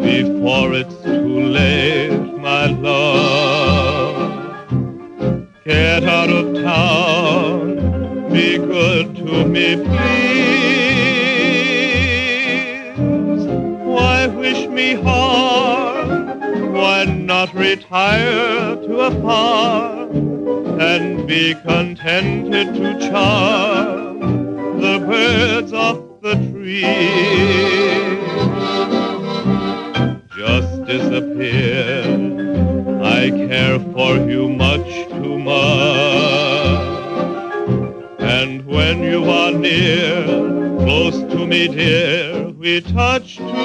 before it's too late, my love. Get out of town, be good to me, please. Why wish me harm? Why not retire to a farm and be contented to charm the birds off the tree? Just disappear. I care for you much too much. And when you are near, close to me, dear, we touch too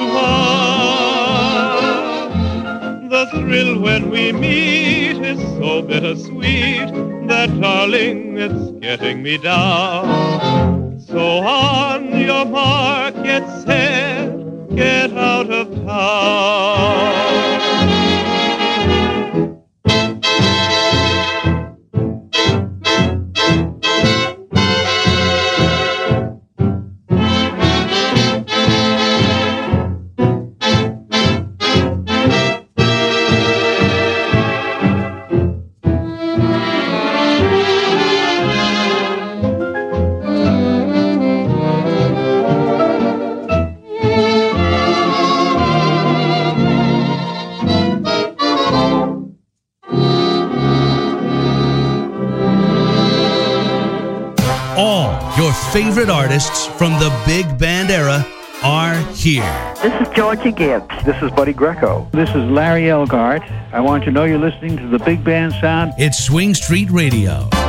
much. The thrill when we meet is so bittersweet that, darling, it's getting me down. So on your mark, get set, get out of town. Your favorite artists from the big band era are here. This is Georgia Gibbs. This is Buddy Greco. This is Larry Elgart. I want you to know you're listening to the big band sound. It's Swing Street Radio.